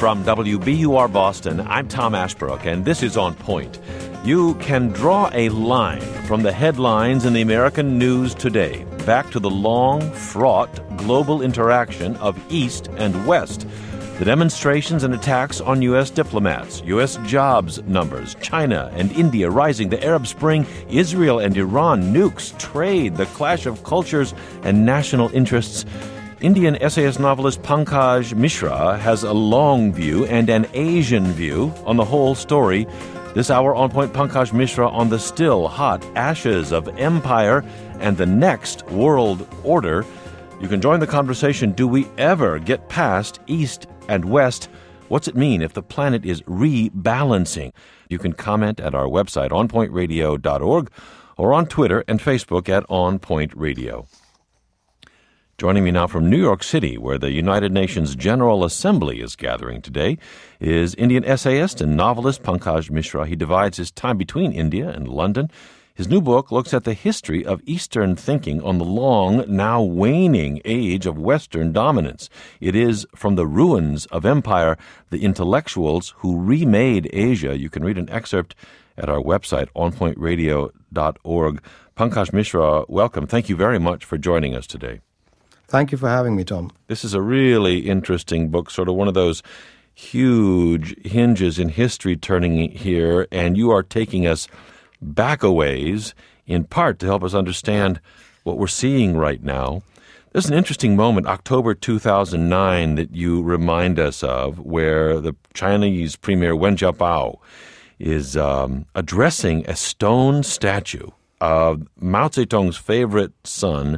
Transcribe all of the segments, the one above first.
From WBUR Boston, I'm Tom Ashbrook, and this is On Point. You can draw a line from the headlines in the American news today back to the long, fraught global interaction of East and West. The demonstrations and attacks on U.S. diplomats, U.S. jobs numbers, China and India rising, the Arab Spring, Israel and Iran, nukes, trade, the clash of cultures and national interests. Indian essayist novelist Pankaj Mishra has a long view and an Asian view on the whole story. This hour on Point, Pankaj Mishra on the still hot ashes of empire and the next world order. You can join the conversation. Do we ever get past East and West? What's it mean if the planet is rebalancing? You can comment at our website, onpointradio.org, or on Twitter and Facebook at On Point Radio. Joining me now from New York City, where the United Nations General Assembly is gathering today, is Indian essayist and novelist Pankaj Mishra. He divides his time between India and London. His new book looks at the history of Eastern thinking on the long, now waning age of Western dominance. It is From the Ruins of Empire, the Intellectuals Who Remade Asia. You can read an excerpt at our website, onpointradio.org. Pankaj Mishra, welcome. Thank you very much for joining us today. Thank you for having me, Tom. This is a really interesting book, sort of one of those huge hinges in history turning here, and you are taking us back a ways, in part to help us understand what we're seeing right now. There's an interesting moment, October 2009, that you remind us of, where the Chinese Premier Wen Jiabao is addressing a stone statue of Mao Zedong's favorite son.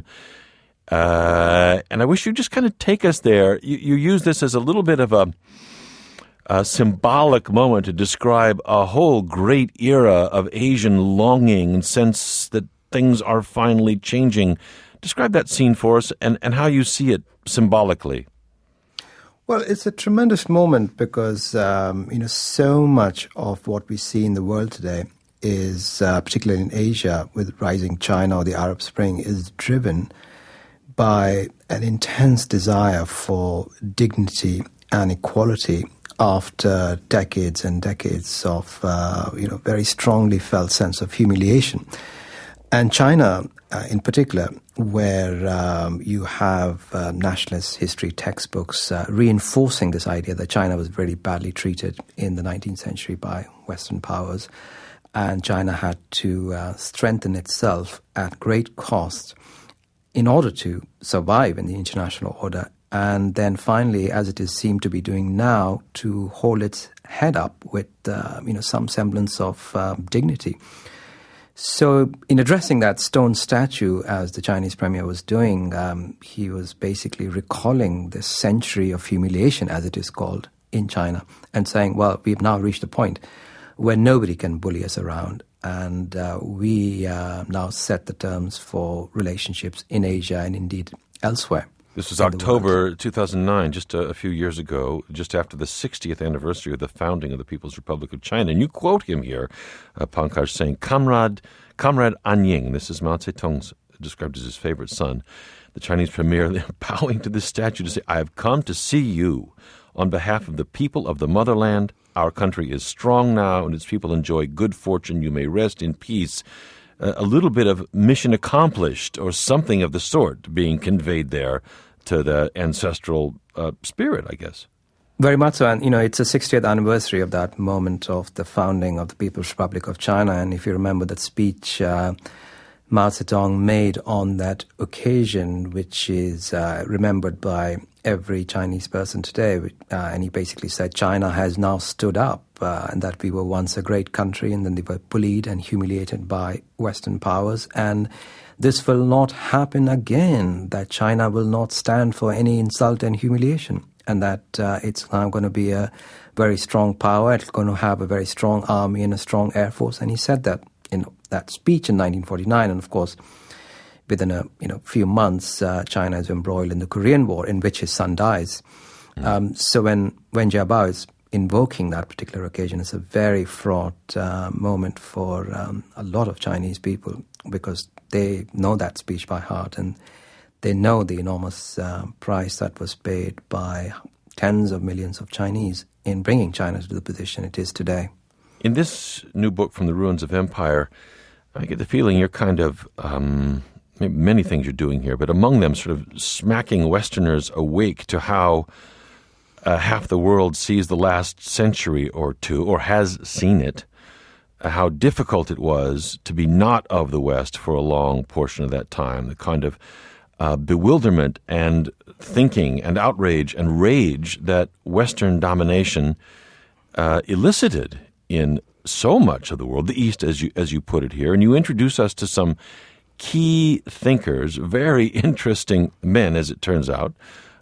And I wish you'd just kind of take us there. You use this as a little bit of a symbolic moment to describe a whole great era of Asian longing and sense that things are finally changing. Describe that scene for us and how you see it symbolically. Well, it's a tremendous moment because, so much of what we see in the world today is, particularly in Asia, with rising China or the Arab Spring, is driven by an intense desire for dignity and equality after decades and decades of, very strongly felt sense of humiliation. And China, in particular, where you have nationalist history textbooks reinforcing this idea that China was very badly treated in the 19th century by Western powers, and China had to strengthen itself at great cost in order to survive in the international order, and then finally, as it is seemed to be doing now, to hold its head up with some semblance of dignity. So in addressing that stone statue, as the Chinese premier was doing, he was basically recalling this century of humiliation, as it is called, in China, and saying, well, we've now reached a point where nobody can bully us around. And we now set the terms for relationships in Asia and indeed elsewhere. This was October 2009, just a few years ago, just after the 60th anniversary of the founding of the People's Republic of China. And you quote him here, Pankaj, saying, Comrade Anying, this is Mao Zedong's, described as his favorite son, the Chinese premier bowing to this statue to say, I have come to see you on behalf of the people of the motherland. Our country is strong now, and its people enjoy good fortune. You may rest in peace. A little bit of mission accomplished or something of the sort being conveyed there to the ancestral spirit, I guess. Very much so. And, it's the 60th anniversary of that moment of the founding of the People's Republic of China. And if you remember that speech Mao Zedong made on that occasion, which is remembered by every Chinese person today. And he basically said China has now stood up and that we were once a great country and then they were bullied and humiliated by Western powers. And this will not happen again, that China will not stand for any insult and humiliation, and that it's now going to be a very strong power. It's going to have a very strong army and a strong air force. And he said that in that speech in 1949. And of course, within a few months, China is embroiled in the Korean War, in which his son dies. So when Jiabao is invoking that particular occasion, it's a very fraught moment for a lot of Chinese people, because they know that speech by heart and they know the enormous price that was paid by tens of millions of Chinese in bringing China to the position it is today. In this new book, From the Ruins of Empire, I get the feeling you're kind of, many things you're doing here, but among them sort of smacking Westerners awake to how half the world sees the last century or two, or has seen it, how difficult it was to be not of the West for a long portion of that time, the kind of bewilderment and thinking and outrage and rage that Western domination elicited in so much of the world, the East, as you put it here. And you introduce us to some key thinkers, very interesting men, as it turns out,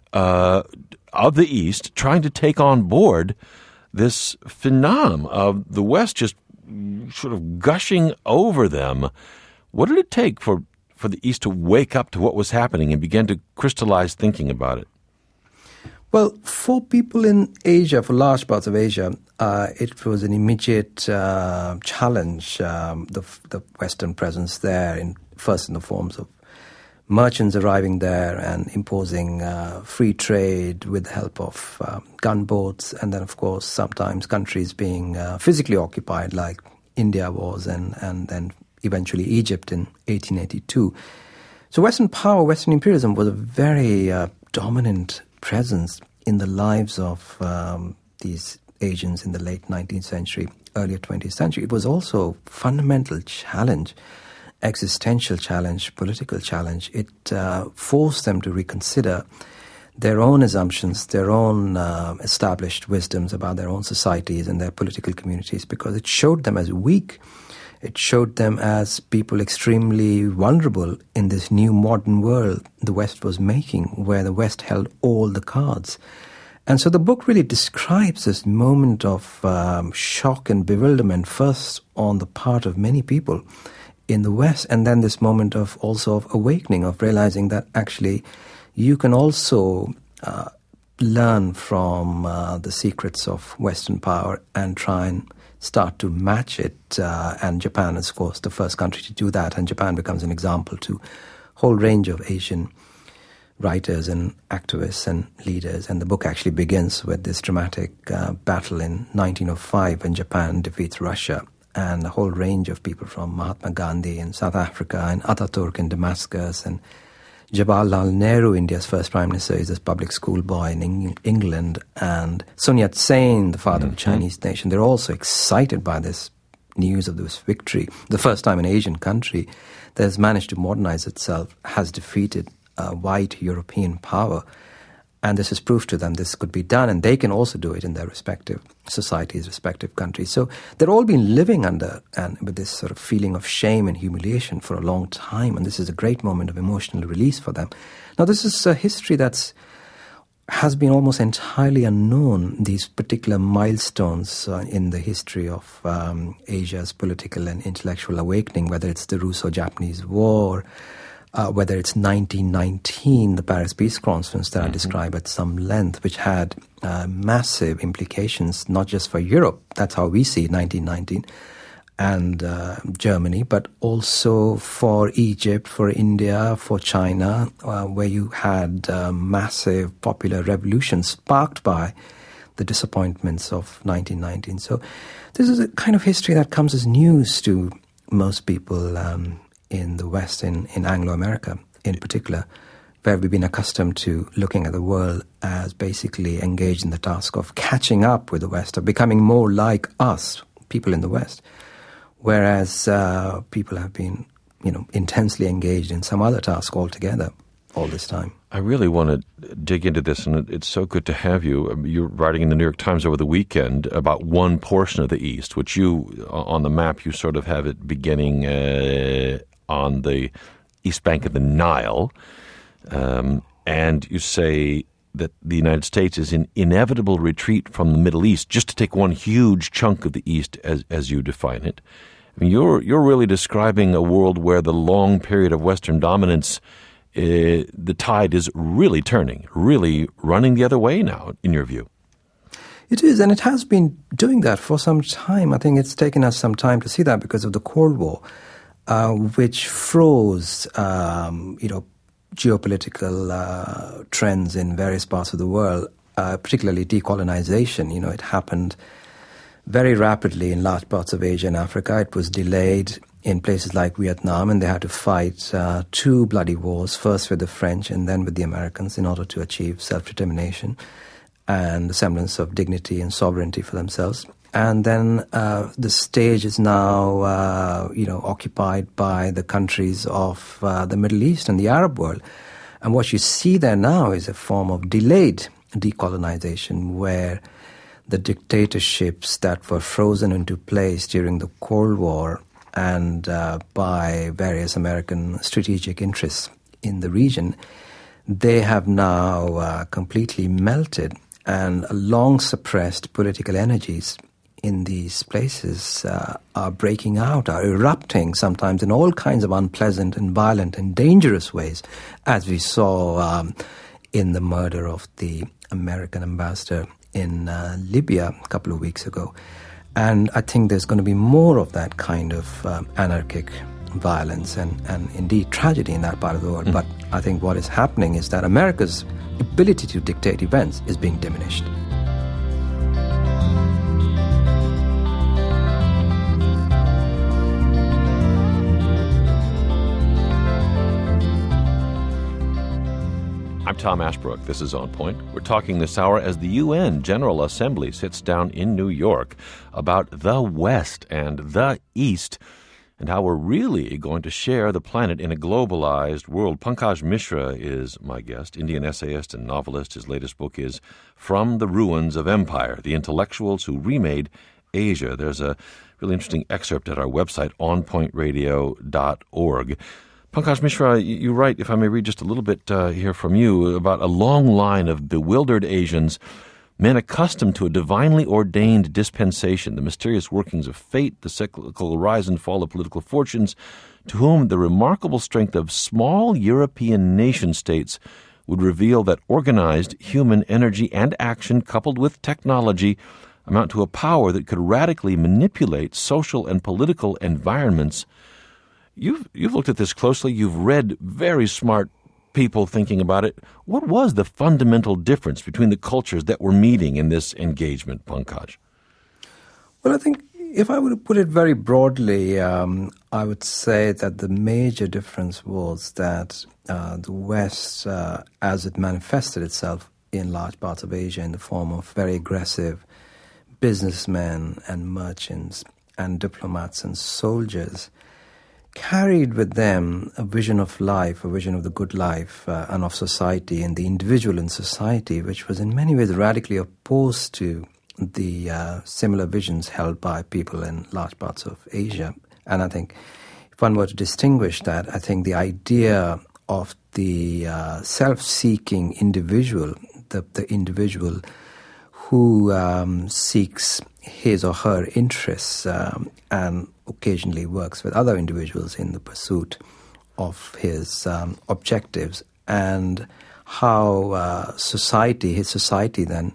of the East, trying to take on board this phenomenon of the West just sort of gushing over them. What did it take for the East to wake up to what was happening and begin to crystallize thinking about it? Well, for people in Asia, for large parts of Asia, it was an immediate challenge, the Western presence there, first in the forms of merchants arriving there and imposing free trade with the help of gunboats, and then, of course, sometimes countries being physically occupied, like India was, and then eventually Egypt in 1882. So Western power, Western imperialism was a very dominant presence in the lives of these Asians in the late 19th century, earlier 20th century. It was also a fundamental challenge, existential challenge, political challenge. It forced them to reconsider their own assumptions, their own established wisdoms about their own societies and their political communities, because it showed them as weak. It showed them as people extremely vulnerable in this new modern world the West was making, where the West held all the cards. And so the book really describes this moment of shock and bewilderment, first on the part of many people in the West, and then this moment of also of awakening, of realizing that actually you can also learn from the secrets of Western power and try and start to match it. And Japan is, of course, the first country to do that, and Japan becomes an example to a whole range of Asian writers and activists and leaders. And the book actually begins with this dramatic battle in 1905 when Japan defeats Russia, and a whole range of people from Mahatma Gandhi in South Africa and Ataturk in Damascus and Jawaharlal Nehru, India's first prime minister, is this public school boy in England, and Sun Yat-sen, the father of the Chinese nation. They're also excited by this news of this victory. The first time an Asian country that has managed to modernize itself has defeated white European power. And this is proof to them this could be done, and they can also do it in their respective societies, respective countries. So they've all been living under and with this sort of feeling of shame and humiliation for a long time, and this is a great moment of emotional release for them. Now, this is a history has been almost entirely unknown, these particular milestones in the history of Asia's political and intellectual awakening, whether it's the Russo-Japanese War, whether it's 1919, the Paris Peace Conference that I describe at some length, which had massive implications, not just for Europe, that's how we see 1919, and Germany, but also for Egypt, for India, for China, where you had massive popular revolutions sparked by the disappointments of 1919. So this is a kind of history that comes as news to most people in the West, in Anglo-America in particular, where we've been accustomed to looking at the world as basically engaged in the task of catching up with the West, of becoming more like us, people in the West, whereas people have been, intensely engaged in some other task altogether all this time. I really want to dig into this, and it's so good to have you. You're writing in the New York Times over the weekend about one portion of the East, which you, on the map, you sort of have it beginning on the east bank of the Nile, and you say that the United States is in inevitable retreat from the Middle East, just to take one huge chunk of the East as you define it. I mean, you're really describing a world where the long period of Western dominance, the tide is really turning, really running the other way now, in your view. It is, and it has been doing that for some time. I think it's taken us some time to see that because of the Cold War, which froze, geopolitical trends in various parts of the world particularly decolonization. It happened very rapidly in large parts of Asia and Africa. It was delayed in places like Vietnam, and they had to fight two bloody wars, first with the French and then with the Americans, in order to achieve self-determination and the semblance of dignity and sovereignty for themselves. And then the stage is now, occupied by the countries of the Middle East and the Arab world. And what you see there now is a form of delayed decolonization, where the dictatorships that were frozen into place during the Cold War and by various American strategic interests in the region, they have now completely melted, and long-suppressed political energies in these places are breaking out, are erupting, sometimes in all kinds of unpleasant and violent and dangerous ways, as we saw in the murder of the American ambassador in Libya a couple of weeks ago. And I think there's going to be more of that kind of anarchic violence and indeed tragedy in that part of the world. But I think what is happening is that America's ability to dictate events is being diminished. I'm Tom Ashbrook. This is On Point. We're talking this hour as the UN General Assembly sits down in New York about the West and the East and how we're really going to share the planet in a globalized world. Pankaj Mishra is my guest, Indian essayist and novelist. His latest book is From the Ruins of Empire, The Intellectuals Who Remade Asia. There's a really interesting excerpt at our website, onpointradio.org. Pankaj Mishra, you write, if I may read just a little bit here from you, about a long line of bewildered Asians, men accustomed to a divinely ordained dispensation, the mysterious workings of fate, the cyclical rise and fall of political fortunes, to whom the remarkable strength of small European nation-states would reveal that organized human energy and action coupled with technology amount to a power that could radically manipulate social and political environments. You've looked at this closely. You've read very smart people thinking about it. What was the fundamental difference between the cultures that were meeting in this engagement, Pankaj? Well, I think if I were to put it very broadly, I would say that the major difference was that the West, as it manifested itself in large parts of Asia in the form of very aggressive businessmen and merchants and diplomats and soldiers, carried with them a vision of life, a vision of the good life and of society and the individual in society, which was in many ways radically opposed to the similar visions held by people in large parts of Asia. And I think if one were to distinguish that, I think the idea of the self-seeking individual, the individual who seeks his or her interests and occasionally works with other individuals in the pursuit of his objectives, and how his society then,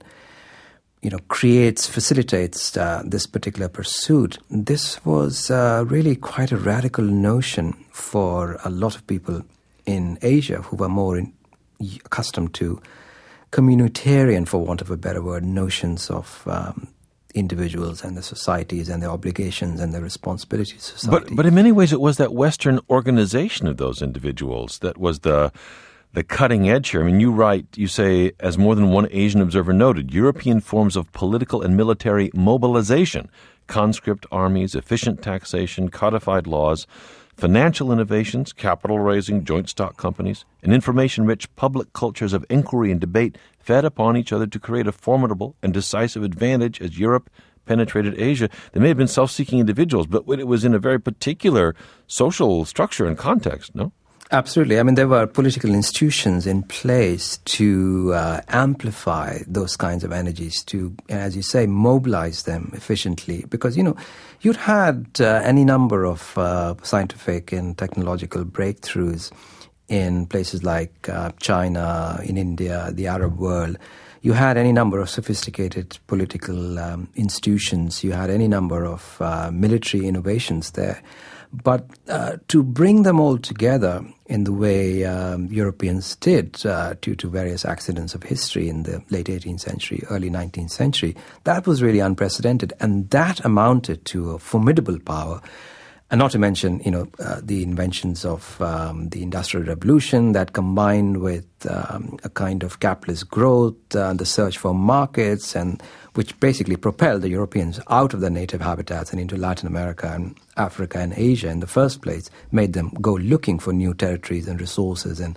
facilitates this particular pursuit. This was really quite a radical notion for a lot of people in Asia who were more accustomed to communitarian, for want of a better word, notions of individuals and the societies and their obligations and their responsibilities to society. But in many ways it was that Western organization of those individuals that was the cutting edge here. I mean, you say, as more than one Asian observer noted, European forms of political and military mobilization, conscript armies, efficient taxation, codified laws, financial innovations, capital raising, joint stock companies, and information-rich public cultures of inquiry and debate fed upon each other to create a formidable and decisive advantage as Europe penetrated Asia. They may have been self-seeking individuals, but it was in a very particular social structure and context, no? Absolutely. I mean, there were political institutions in place to amplify those kinds of energies, to, as you say, mobilize them efficiently. Because, you'd had any number of scientific and technological breakthroughs in places like China, in India, the Arab world. You had any number of sophisticated political institutions. You had any number of military innovations there. But to bring them all together in the way Europeans did due to various accidents of history in the late 18th century, early 19th century, that was really unprecedented. And that amounted to a formidable power. And not to mention, the inventions of the Industrial Revolution that combined with a kind of capitalist growth, the search for markets, and which basically propelled the Europeans out of their native habitats and into Latin America and Africa and Asia in the first place, made them go looking for new territories and resources and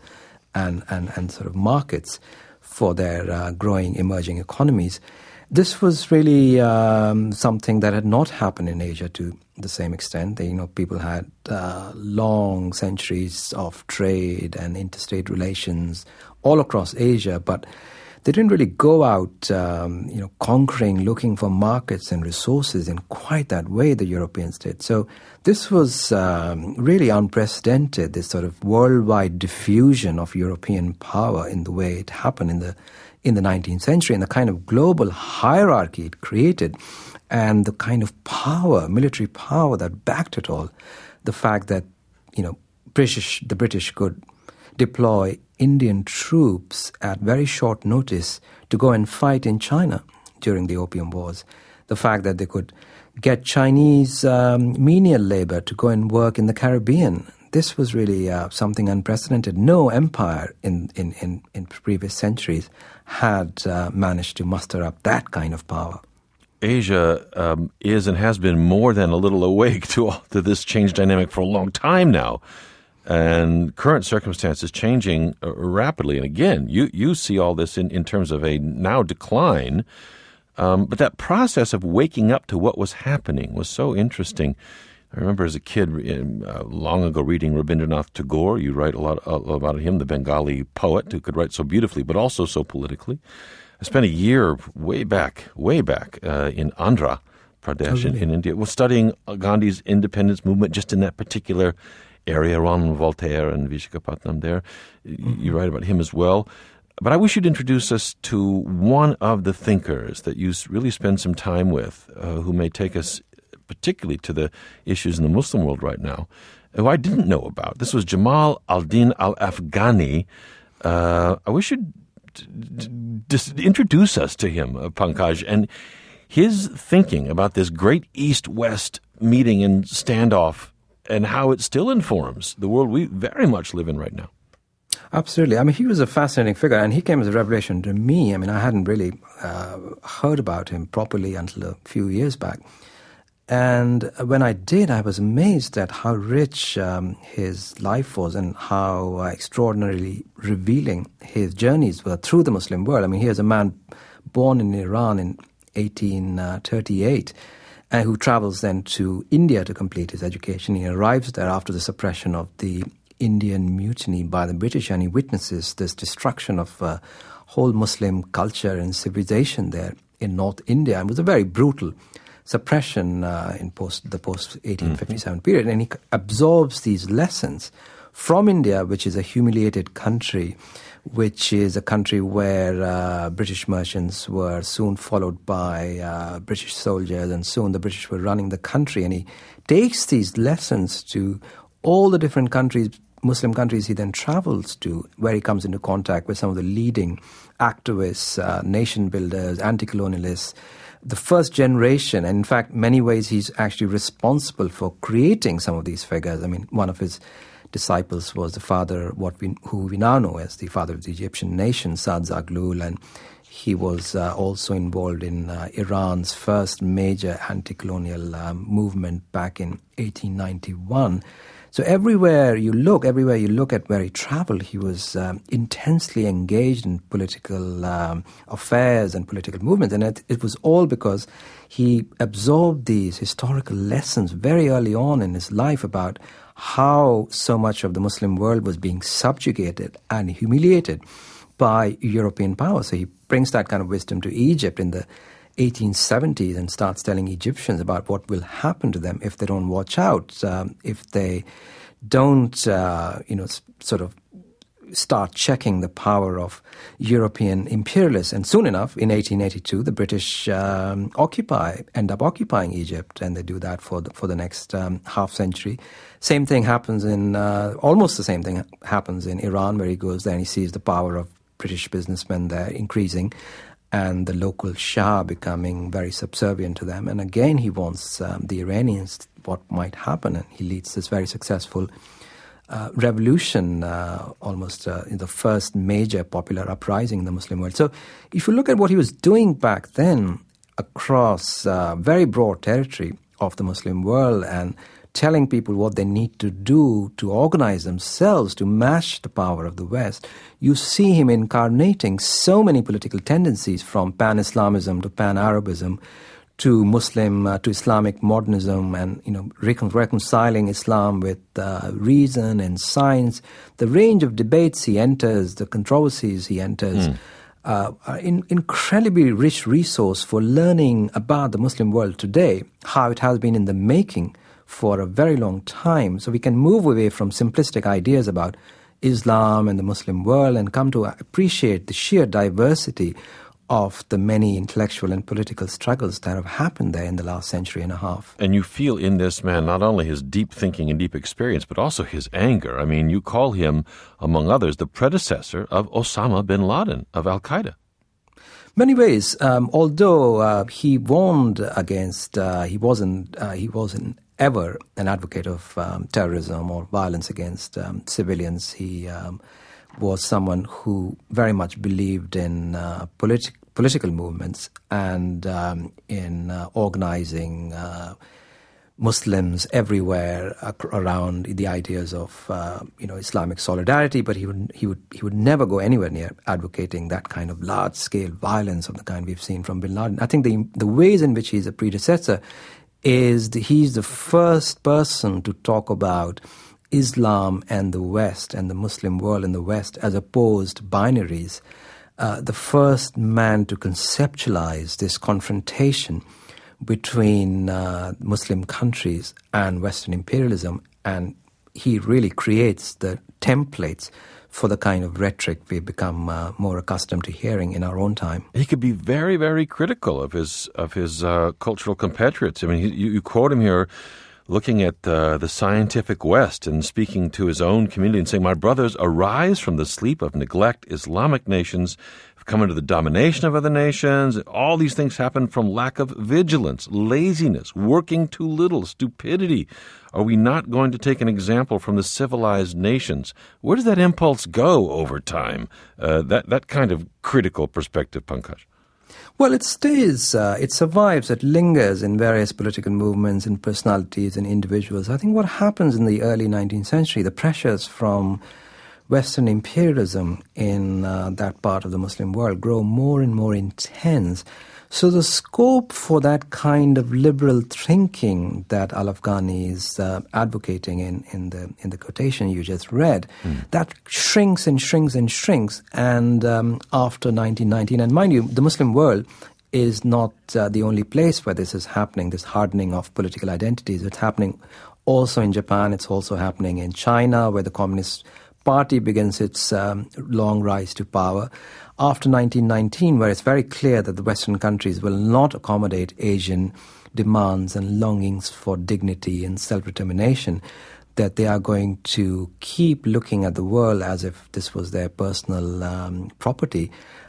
sort of markets for their growing, emerging economies. This was really something that had not happened in Asia to the same extent. People had long centuries of trade and interstate relations all across Asia, but they didn't really go out, conquering, looking for markets and resources in quite that way the Europeans did. So this was really unprecedented, this sort of worldwide diffusion of European power in the way it happened in the 19th century, and the kind of global hierarchy it created, and the kind of power, military power that backed it all. The fact that, the British could deploy Indian troops at very short notice to go and fight in China during the Opium Wars. The fact that they could get Chinese menial labor to go and work in the Caribbean. This was really something unprecedented. No empire in previous centuries had managed to muster up that kind of power. Asia is and has been more than a little awake to this change dynamic for a long time now. And current circumstances changing rapidly. And again, you see all this in terms of a now decline. But that process of waking up to what was happening was so interesting. I remember as a kid long ago reading Rabindranath Tagore. You write a lot about him, the Bengali poet who could write so beautifully, but also so politically. I spent a year way back in Andhra Pradesh in India, was studying Gandhi's independence movement just in that particular area around Voltaire and Visakhapatnam there. You write about him as well. But I wish you'd introduce us to one of the thinkers that you really spend some time with, who may take us particularly to the issues in the Muslim world right now, who I didn't know about. This was Jamal al-Din al-Afghani. I wish you'd just introduce us to him, Pankaj, and his thinking about this great East-West meeting and standoff and how it still informs the world we very much live in right now. Absolutely. I mean, he was a fascinating figure, and he came as a revelation to me. I mean, I hadn't really heard about him properly until a few years back. And when I did, I was amazed at how rich his life was and how extraordinarily revealing his journeys were through the Muslim world. I mean, he is a man born in Iran in 1838, who travels then to India to complete his education. He arrives there after the suppression of the Indian mutiny by the British, and he witnesses this destruction of whole Muslim culture and civilization there in North India. It was a very brutal suppression in the post-1857 period, and he absorbs these lessons from India, which is a humiliated country, which is a country where British merchants were soon followed by British soldiers, and soon the British were running the country. And he takes these lessons to all the different countries, Muslim countries he then travels to, where he comes into contact with some of the leading activists, nation builders, anti-colonialists, the first generation. And in fact, many ways he's actually responsible for creating some of these figures. I mean, one of his disciples was the father, who we now know as the father of the Egyptian nation, Saad Zaghloul, and he was also involved in Iran's first major anti-colonial movement back in 1891. So everywhere you look at where he traveled, he was intensely engaged in political affairs and political movements. And it was all because he absorbed these historical lessons very early on in his life about how so much of the Muslim world was being subjugated and humiliated by European power. So he brings that kind of wisdom to Egypt in the 1870s and starts telling Egyptians about what will happen to them if they don't watch out, if they don't, sort of start checking the power of European imperialists. And soon enough, in 1882, the British end up occupying Egypt, and they do that for the next half century. Same thing happens almost the same thing happens in Iran, where he goes there and he sees the power of British businessmen there increasing, and the local Shah becoming very subservient to them. And again, he wants the Iranians what might happen, and he leads this very successful revolution, almost in the first major popular uprising in the Muslim world. So if you look at what he was doing back then across very broad territory of the Muslim world and telling people what they need to do to organize themselves to match the power of the West, you see him incarnating so many political tendencies, from pan-Islamism to pan-Arabism to to Islamic modernism, and reconciling Islam with reason and science. The range of debates he enters, the controversies he enters, are an incredibly rich resource for learning about the Muslim world today, how it has been in the making for a very long time. So we can move away from simplistic ideas about Islam and the Muslim world and come to appreciate the sheer diversity of the many intellectual and political struggles that have happened there in the last century and a half. And you feel in this man not only his deep thinking and deep experience, but also his anger. I mean, you call him, among others, the predecessor of Osama bin Laden of Al-Qaeda. Many ways, although he warned against, he wasn't ever an advocate of terrorism or violence against civilians. He was someone who very much believed in political movements and in organizing Muslims everywhere around the ideas of Islamic solidarity. But he would never go anywhere near advocating that kind of large scale violence of the kind we've seen from bin Laden. I think the ways in which he's a predecessor is he's the first person to talk about Islam and the West and the Muslim world in the West as opposed binaries. The first man to conceptualize this confrontation between Muslim countries and Western imperialism, and he really creates the templates for the kind of rhetoric we've become more accustomed to hearing in our own time. He could be very, very critical of his cultural compatriots. I mean, you quote him here, looking at the scientific West and speaking to his own community and saying, "My brothers, arise from the sleep of neglect. Islamic nations have come into the domination of other nations. All these things happen from lack of vigilance, laziness, working too little, stupidity. Are we not going to take an example from the civilized nations?" Where does that impulse go over time? That kind of critical perspective, Pankaj. Well, it stays, it survives, it lingers in various political movements and personalities and individuals. I think what happens in the early 19th century, the pressures from Western imperialism in that part of the Muslim world grow more and more intense. So the scope for that kind of liberal thinking that Al-Afghani is advocating in the quotation you just read, that shrinks and shrinks and shrinks. And after 1919, and mind you, the Muslim world is not the only place where this is happening, this hardening of political identities. It's happening also in Japan. It's also happening in China, where the Communist Party begins its long rise to power. After 1919, where it's very clear that the Western countries will not accommodate Asian demands and longings for dignity and self-determination, that they are going to keep looking at the world as if this was their personal property.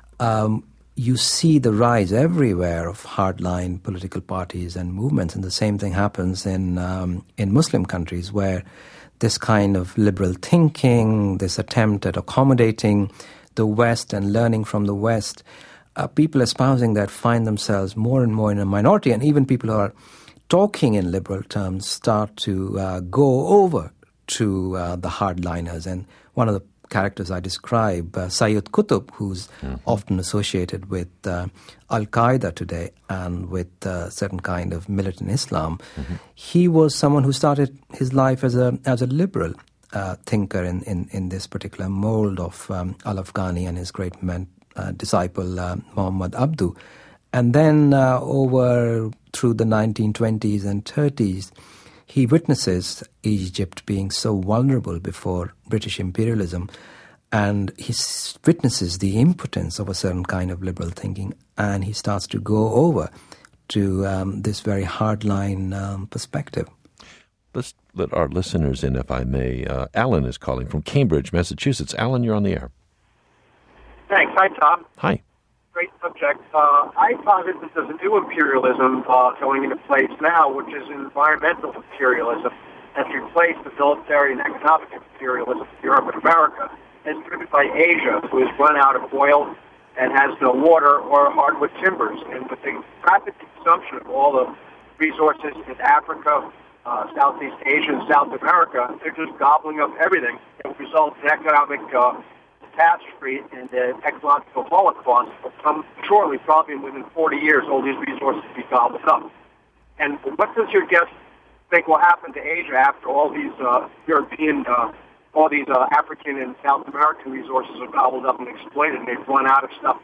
You see the rise everywhere of hardline political parties and movements, and the same thing happens in Muslim countries, where this kind of liberal thinking, this attempt at accommodating the West and learning from the West, people espousing that find themselves more and more in a minority, and even people who are talking in liberal terms start to go over to the hardliners. And one of the characters I describe, Sayyid Qutb, who's often associated with Al-Qaeda today and with certain kind of militant Islam, he was someone who started his life as a liberal thinker in this particular mold of Al-Afghani and his great disciple Muhammad Abdu. And then over through the 1920s and 30s, he witnesses Egypt being so vulnerable before British imperialism. And he witnesses the impotence of a certain kind of liberal thinking, and he starts to go over to this very hardline perspective. Let's let our listeners in, if I may. Alan is calling from Cambridge, Massachusetts. Alan, you're on the air. Thanks. Hi, Tom. Hi. Great subject. I posit that there's a new imperialism going into place now, which is environmental imperialism, that's replaced the military and economic imperialism of Europe and America, and driven by Asia, who has run out of oil and has no water or hardwood timbers. And with the rapid consumption of all the resources in Africa, Southeast Asia, and South America, they're just gobbling up everything. It results in economic catastrophe and ecological holocaust will come shortly, probably within 40 years, all these resources will be gobbled up. And what does your guest think will happen to Asia after all these African and South American resources are gobbled up and exploited, and they've run out of stuff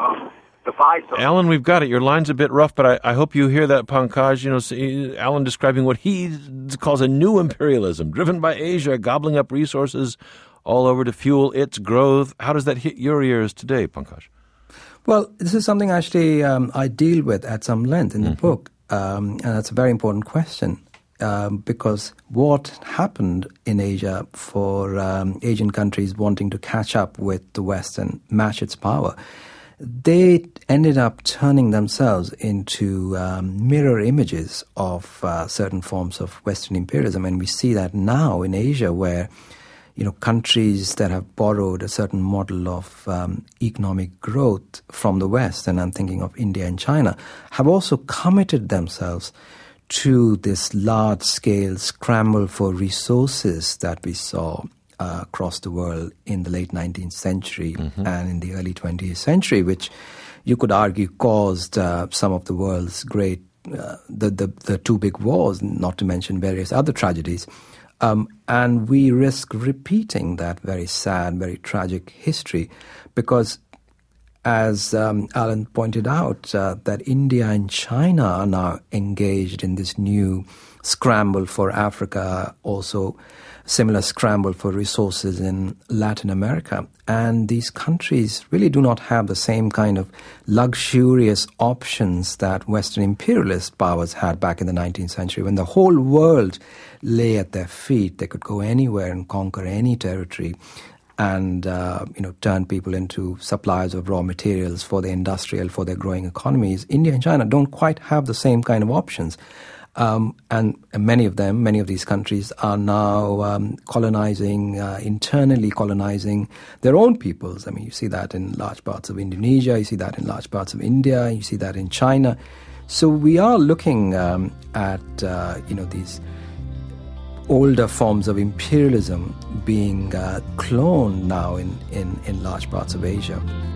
to buy something? Alan, we've got it. Your line's a bit rough, but I hope you hear that, Pankaj. Alan describing what he calls a new imperialism, driven by Asia, gobbling up resources all over to fuel its growth. How does that hit your ears today, Pankaj? Well, this is something actually I deal with at some length in the book, and that's a very important question because what happened in Asia for Asian countries wanting to catch up with the West and match its power, they ended up turning themselves into mirror images of certain forms of Western imperialism, and we see that now in Asia where countries that have borrowed a certain model of economic growth from the West, and I'm thinking of India and China, have also committed themselves to this large-scale scramble for resources that we saw across the world in the late 19th century and in the early 20th century, which you could argue caused some of the world's great, the two big wars, not to mention various other tragedies. And we risk repeating that very sad, very tragic history because, as Alan pointed out, that India and China are now engaged in this new scramble for Africa, also similar scramble for resources in Latin America. And these countries really do not have the same kind of luxurious options that Western imperialist powers had back in the 19th century. When the whole world lay at their feet, they could go anywhere and conquer any territory and turn people into suppliers of raw materials for their growing economies. India and China don't quite have the same kind of options. And many of these countries are now internally colonizing their own peoples. I mean, you see that in large parts of Indonesia, you see that in large parts of India, you see that in China. So we are looking at these older forms of imperialism being cloned now in large parts of Asia.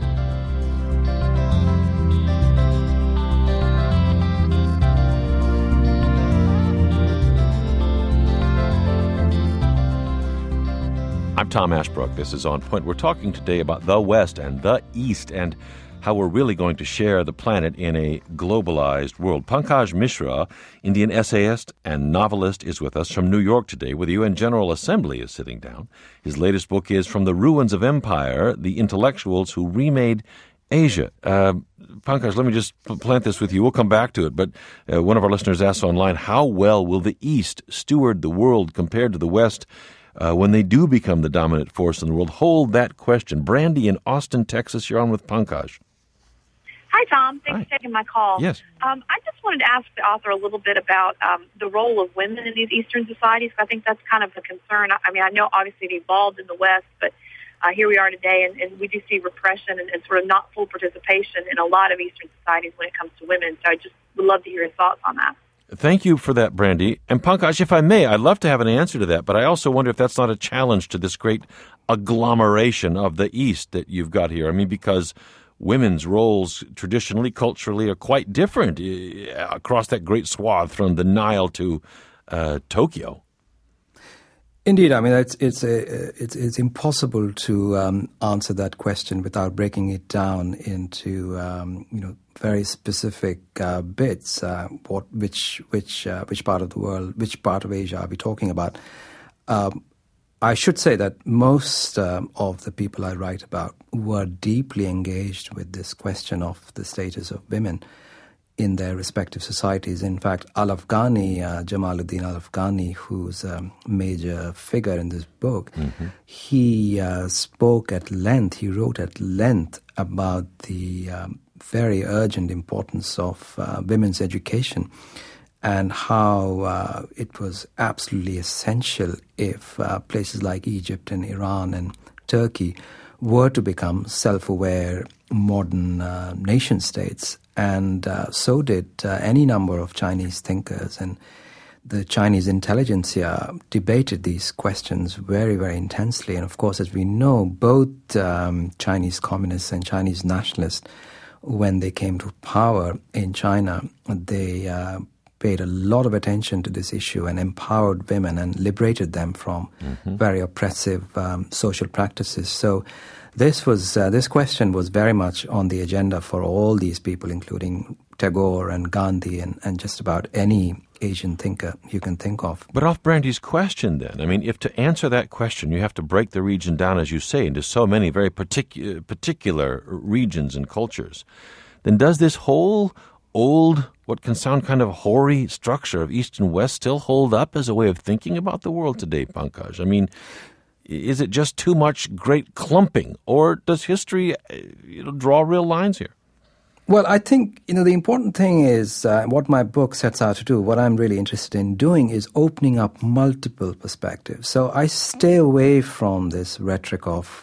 I'm Tom Ashbrook. This is On Point. We're talking today about the West and the East and how we're really going to share the planet in a globalized world. Pankaj Mishra, Indian essayist and novelist, is with us from New York today, where the UN General Assembly is sitting down. His latest book is From the Ruins of Empire, The Intellectuals Who Remade Asia. Pankaj, let me just plant this with you. We'll come back to it, but one of our listeners asked online, how well will the East steward the world compared to the West when they do become the dominant force in the world? Hold that question. Brandy in Austin, Texas, you're on with Pankaj. Hi, Tom. Thanks for taking my call. Yes. I just wanted to ask the author a little bit about the role of women in these Eastern societies. I think that's kind of a concern. I mean, I know obviously it evolved in the West, but here we are today, and we do see repression and sort of not full participation in a lot of Eastern societies when it comes to women. So I just would love to hear your thoughts on that. Thank you for that, Brandy. And Pankaj, if I may, I'd love to have an answer to that, but I also wonder if that's not a challenge to this great agglomeration of the East that you've got here. I mean, because women's roles traditionally, culturally, are quite different across that great swath from the Nile to Tokyo. Indeed, I mean it's impossible to answer that question without breaking it down into very specific bits. Which part of the world, which part of Asia are we talking about? I should say that most of the people I write about were deeply engaged with this question of the status of women in their respective societies. In fact, Al-Afghani, Jamaluddin Al-Afghani, who's a major figure in this book, he spoke at length, he wrote at length about the very urgent importance of women's education and how it was absolutely essential if places like Egypt and Iran and Turkey were to become self-aware modern nation states. And so did any number of Chinese thinkers. And the Chinese intelligentsia debated these questions very, very intensely. And of course, as we know, both Chinese communists and Chinese nationalists, when they came to power in China, they paid a lot of attention to this issue and empowered women and liberated them from very oppressive social practices. So this question was very much on the agenda for all these people, including Tagore and Gandhi and just about any Asian thinker you can think of. But off Brandy's question then, I mean, if to answer that question you have to break the region down, as you say, into so many very particular regions and cultures, then does this whole old, what can sound kind of hoary structure of East and West still hold up as a way of thinking about the world today, Pankaj? I mean, is it just too much great clumping, or does history draw real lines here? Well, I think, the important thing is what my book sets out to do, what I'm really interested in doing is opening up multiple perspectives. So I stay away from this rhetoric of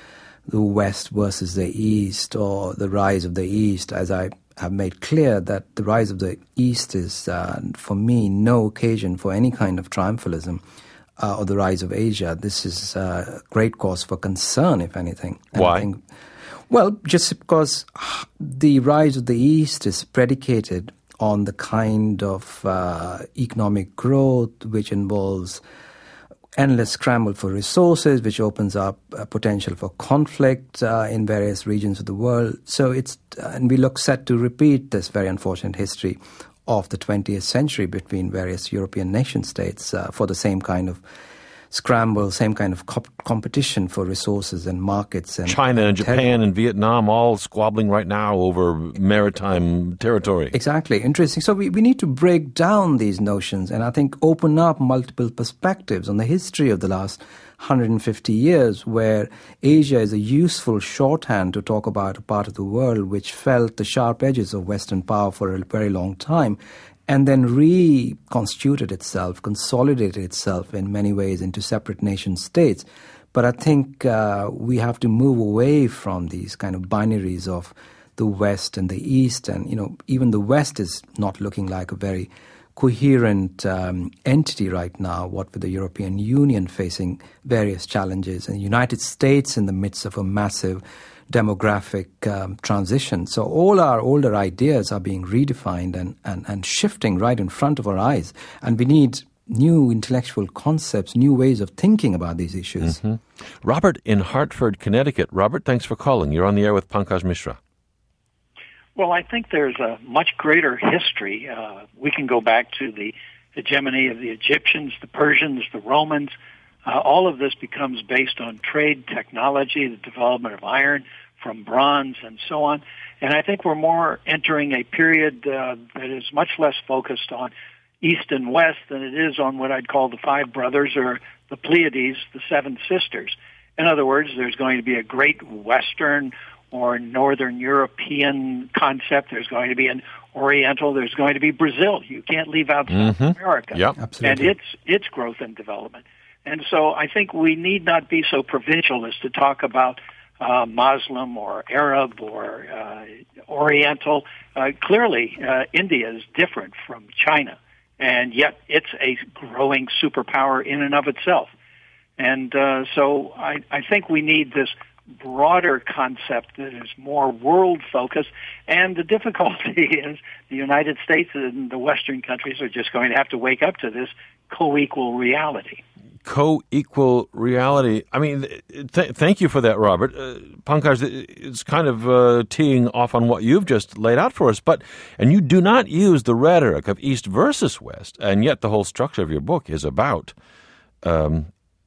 the West versus the East or the rise of the East, as I have made clear that the rise of the East is, for me, no occasion for any kind of triumphalism. Or the rise of Asia. This is a great cause for concern, if anything. Why? Well, just because the rise of the East is predicated on the kind of economic growth which involves endless scramble for resources, which opens up potential for conflict in various regions of the world. So and we look set to repeat this very unfortunate history of the 20th century between various European nation states for the same kind of scramble, same kind of competition for resources and markets. And China and Japan and Vietnam all squabbling right now over maritime territory. Exactly. Interesting. So we need to break down these notions and I think open up multiple perspectives on the history of the last 150 years, where Asia is a useful shorthand to talk about a part of the world which felt the sharp edges of Western power for a very long time and then reconstituted itself, consolidated itself in many ways into separate nation states. But I think we have to move away from these kind of binaries of the West and the East. And, even the West is not looking like a very coherent entity right now, what with the European Union facing various challenges and the United States in the midst of a massive demographic transition. So all our older ideas are being redefined and shifting right in front of our eyes. And we need new intellectual concepts, new ways of thinking about these issues. Robert in Hartford, Connecticut. Robert, thanks for calling. You're on the air with Pankaj Mishra. Well, I think there's a much greater history. We can go back to the hegemony of the Egyptians, the Persians, the Romans. All of this becomes based on trade, technology, the development of iron from bronze, and so on. And I think we're more entering a period that is much less focused on East and West than it is on what I'd call the five brothers or the Pleiades, the seven sisters. In other words, there's going to be a great Western or Northern European concept. There's going to be an Oriental. There's going to be Brazil. You can't leave out South America. Yep. Absolutely. And its growth and development. And so I think we need not be so provincial as to talk about Muslim or Arab or Oriental. Clearly, India is different from China, and yet it's a growing superpower in and of itself. And so I think we need this broader concept that is more world-focused, and the difficulty is the United States and the Western countries are just going to have to wake up to this co-equal reality. Co-equal reality. I mean, thank you for that, Robert. Pankaj, it's kind of teeing off on what you've just laid out for us, and you do not use the rhetoric of East versus West, and yet the whole structure of your book is about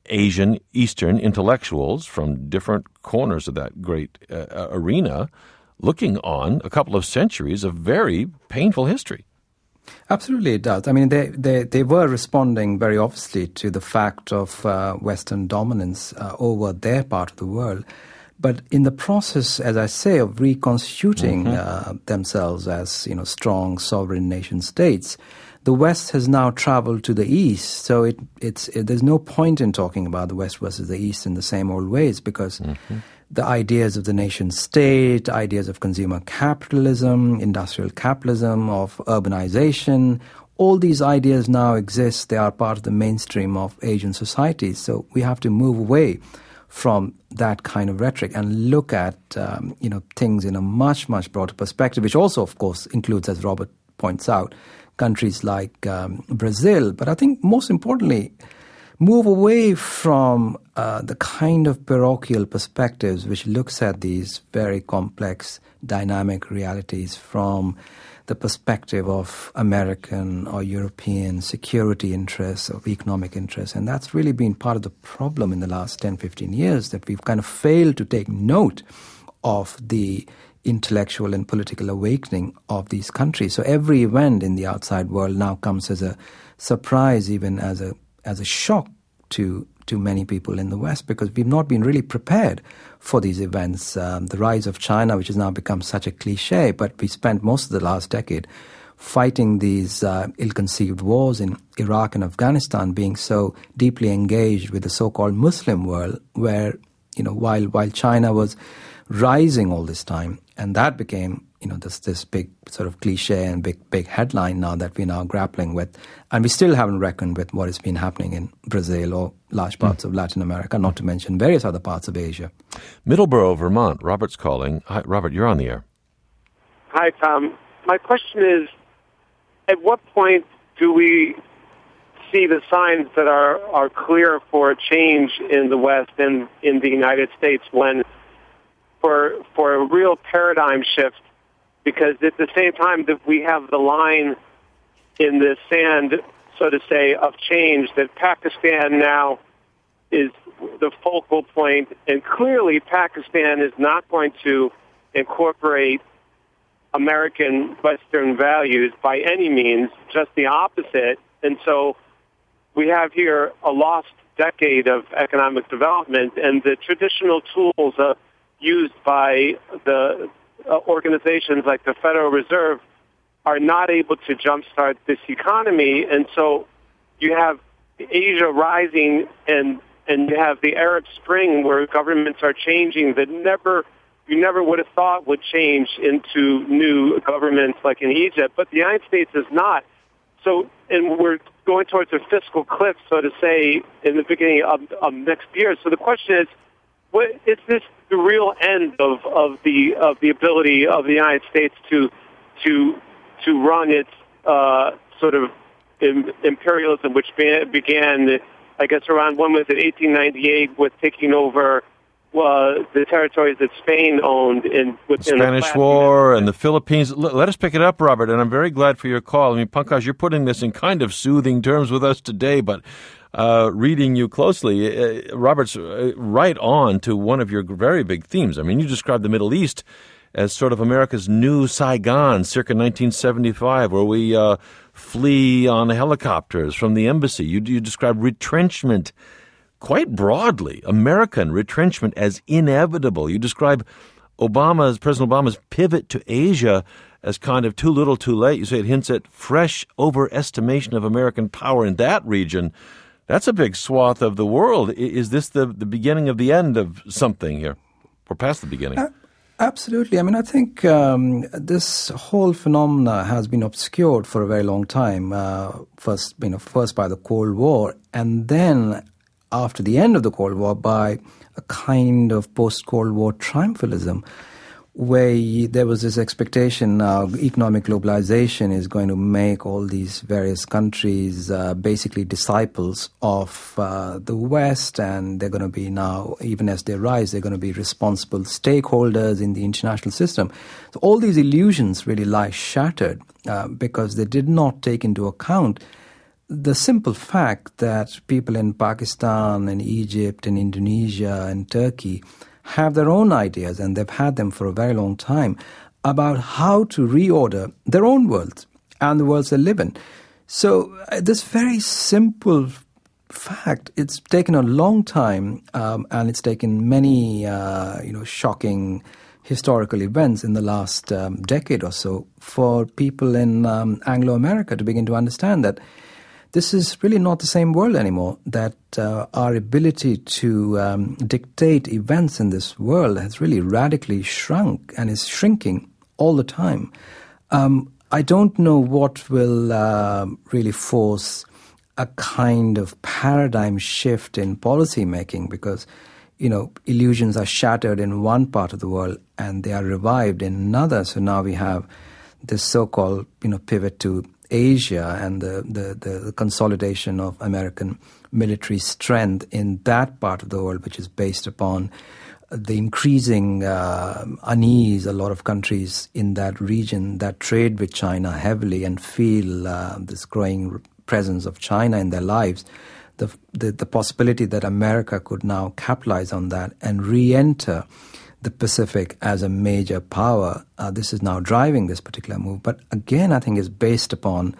Asian, Eastern intellectuals from different corners of that great arena looking on a couple of centuries of very painful history. Absolutely, it does. I mean, they were responding very obviously to the fact of Western dominance over their part of the world. But in the process, as I say, of reconstituting themselves as, strong sovereign nation states, the West has now traveled to the East. So there's no point in talking about the West versus the East in the same old ways, because the ideas of the nation state, ideas of consumer capitalism, industrial capitalism, of urbanization, all these ideas now exist. They are part of the mainstream of Asian societies. So we have to move away from that kind of rhetoric and look at things in a much, much broader perspective, which also, of course, includes, as Robert points out, countries like Brazil. But I think most importantly, move away from the kind of parochial perspectives which looks at these very complex, dynamic realities from the perspective of American or European security interests, of economic interests. And that's really been part of the problem in the last 10, 15 years, that we've kind of failed to take note of the intellectual and political awakening of these countries. So every event in the outside world now comes as a surprise, even as a shock to many people in the West, because we've not been really prepared for these events. The rise of China, which has now become such a cliche, but we spent most of the last decade fighting these ill-conceived wars in Iraq and Afghanistan, being so deeply engaged with the so-called Muslim world, where, while China was rising all this time, and that became this big sort of cliche and big headline now that we're now grappling with. And we still haven't reckoned with what has been happening in Brazil or large parts of Latin America, not to mention various other parts of Asia. Middleborough, Vermont. Robert's calling. Hi, Robert, you're on the air. Hi, Tom. My question is, at what point do we see the signs that are clear for a change in the West and in the United States, when for a real paradigm shift? Because at the same time that we have the line in the sand, so to say, of change, that Pakistan now is the focal point, and clearly Pakistan is not going to incorporate American Western values by any means, just the opposite. And so we have here a lost decade of economic development, and the traditional tools used by the organizations like the Federal Reserve are not able to jumpstart this economy. And so you have Asia rising, and you have the Arab Spring, where governments are changing that you never would have thought would change into new governments like in Egypt, but the United States is not. So, and we're going towards a fiscal cliff, so to say, in the beginning of next year. So the question is, is this the real end of the ability of the United States to run its sort of imperialism, which began, I guess, around 1898, with taking over the territories that Spain owned within the Spanish War and the Philippines. Let us pick it up, Robert, and I'm very glad for your call. I mean, Pankaj, you're putting this in kind of soothing terms with us today, but reading you closely, Robert's right on to one of your very big themes. I mean, you described the Middle East as sort of America's new Saigon, circa 1975, where we flee on helicopters from the embassy. You describe retrenchment quite broadly, American retrenchment as inevitable. You describe President Obama's pivot to Asia as kind of too little, too late. You say it hints at fresh overestimation of American power in that region. That's a big swath of the world. Is this the beginning of the end of something here, or past the beginning? Absolutely. I mean, I think this whole phenomena has been obscured for a very long time. First by the Cold War, and then after the end of the Cold War by a kind of post-Cold War triumphalism, where there was this expectation now economic globalization is going to make all these various countries basically disciples of the West, and they're going to be now, even as they rise, they're going to be responsible stakeholders in the international system. So all these illusions really lie shattered because they did not take into account the simple fact that people in Pakistan and Egypt and Indonesia and Turkey have their own ideas, and they've had them for a very long time, about how to reorder their own worlds and the worlds they live in. So this very simple fact, it's taken a long time, and it's taken many shocking historical events in the last decade or so for people in Anglo-America to begin to understand that this is really not the same world anymore, that our ability to dictate events in this world has really radically shrunk and is shrinking all the time. I don't know what will really force a kind of paradigm shift in policy making, because illusions are shattered in one part of the world and they are revived in another. So now we have this so-called pivot to Asia and the consolidation of American military strength in that part of the world, which is based upon the increasing unease a lot of countries in that region that trade with China heavily and feel this growing presence of China in their lives. The possibility that America could now capitalize on that and re-enter the Pacific as a major power, this is now driving this particular move. But again, I think is based upon,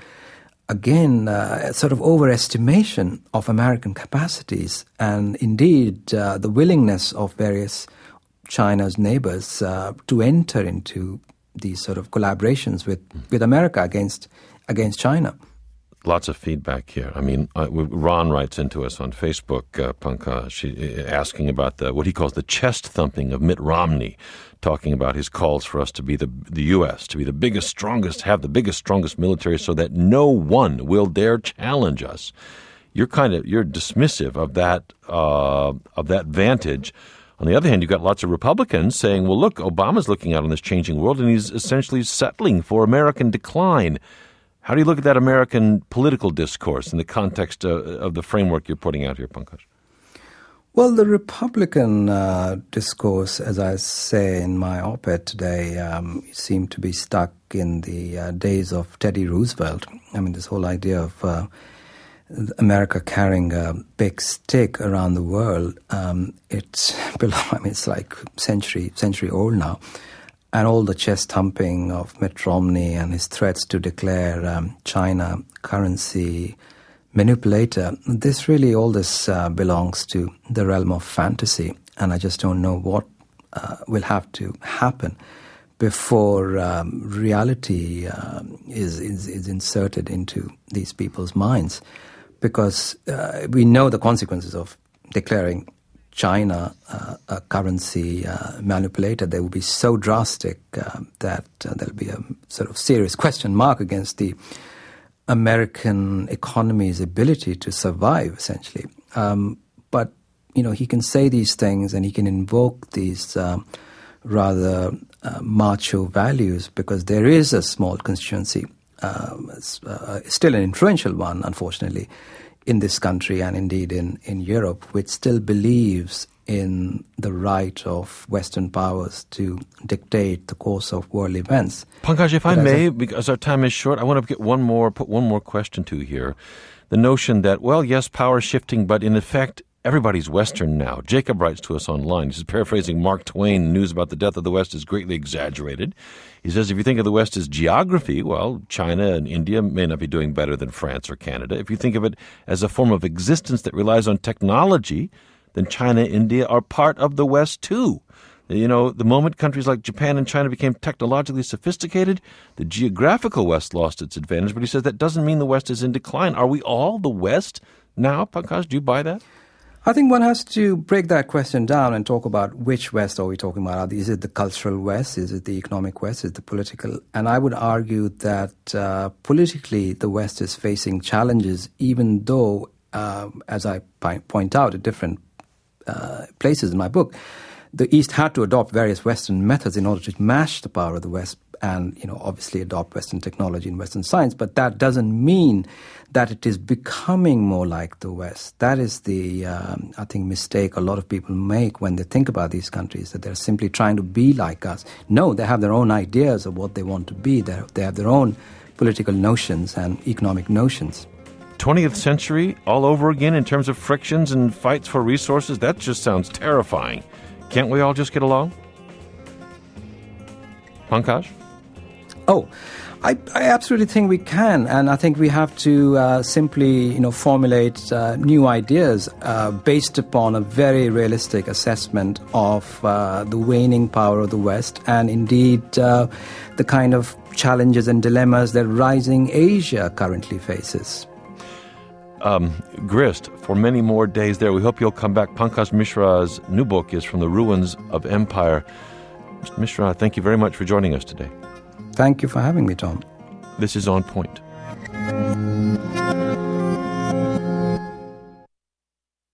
sort of overestimation of American capacities and indeed the willingness of various China's neighbors to enter into these sort of collaborations with America against China. Lots of feedback here. I mean, Ron writes into us on Facebook, Pankaj, asking about what he calls the chest thumping of Mitt Romney, talking about his calls for us to be the U.S., to be the biggest, strongest, have the biggest, strongest military so that no one will dare challenge us. You're dismissive of that vantage. On the other hand, you've got lots of Republicans saying, well, look, Obama's looking out on this changing world and he's essentially settling for American decline. How do you look at that American political discourse in the context of the framework you're putting out here, Pankaj? Well, the Republican discourse, as I say in my op-ed today, seemed to be stuck in the days of Teddy Roosevelt. I mean, this whole idea of America carrying a big stick around the world, it's like century old now. And all the chest thumping of Mitt Romney and his threats to declare China currency manipulator, all this belongs to the realm of fantasy. And I just don't know what will have to happen before reality is inserted into these people's minds. Because we know the consequences of declaring China a currency manipulator. They will be so drastic that there'll be a sort of serious question mark against the American economy's ability to survive, essentially. But, he can say these things and he can invoke these rather macho values because there is a small constituency, still an influential one, unfortunately, in this country and indeed in Europe, which still believes in the right of Western powers to dictate the course of world events. Pankaj, if I may, because our time is short, I want to put one more question to here. The notion that, well, yes, power is shifting, but in effect, everybody's Western now. Jacob writes to us online. He's paraphrasing Mark Twain, news about the death of the West is greatly exaggerated. He says, if you think of the West as geography, well, China and India may not be doing better than France or Canada. If you think of it as a form of existence that relies on technology, then China and India are part of the West too. The moment countries like Japan and China became technologically sophisticated, the geographical West lost its advantage. But he says that doesn't mean the West is in decline. Are we all the West now, Pankaj? Do you buy that? I think one has to break that question down and talk about which West are we talking about. Is it the cultural West? Is it the economic West? Is it the political? And I would argue that politically the West is facing challenges, even though, as I point out at different places in my book, the East had to adopt various Western methods in order to match the power of the West and, obviously adopt Western technology and Western science. But that doesn't mean that it is becoming more like the West. That is the, I think, mistake a lot of people make when they think about these countries, that they're simply trying to be like us. No, they have their own ideas of what they want to be. They have their own political notions and economic notions. 20th century all over again in terms of frictions and fights for resources? That just sounds terrifying. Can't we all just get along? Pankaj? Oh, I absolutely think we can, and I think we have to simply, formulate new ideas based upon a very realistic assessment of the waning power of the West, and indeed the kind of challenges and dilemmas that rising Asia currently faces. Grist, for many more days there. We hope you'll come back. Pankaj Mishra's new book is From the Ruins of Empire. Mr. Mishra, thank you very much for joining us today. Thank you for having me, Tom. This is On Point.